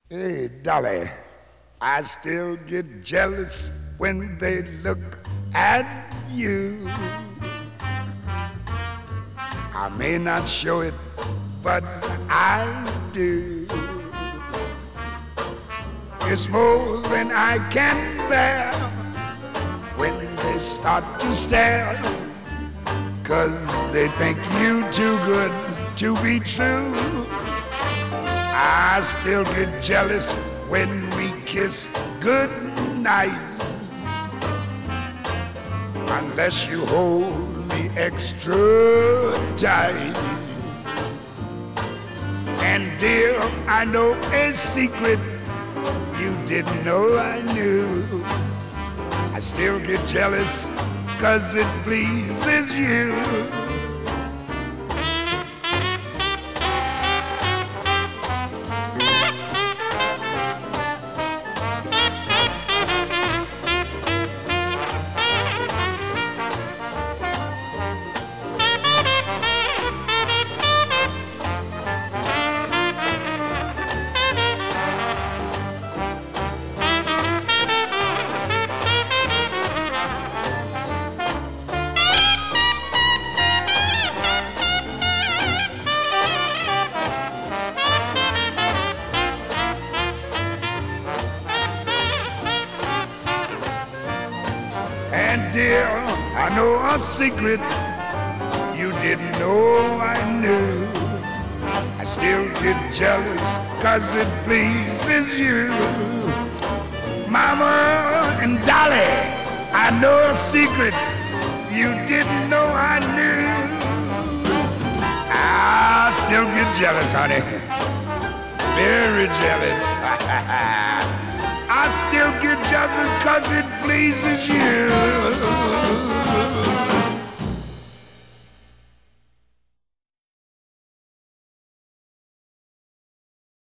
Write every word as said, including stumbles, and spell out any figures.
Hey, Dolly, I still get jealous when they look at you. I may not show it, but I do. It's more than I can bear when they start to stare, 'cause they think you too good to be true. I still get jealous when we kiss goodnight, unless you hold me extra tight. And dear, I know a secret you didn't know I knew. I still get jealous 'cause it pleases you. And dear, I know a secret you didn't know I knew. I still get jealous 'cause it pleases you. Mama and Dolly, I know a secret you didn't know I knew. I still get jealous, honey, very jealous. I still get jealous 'cause it pleases you.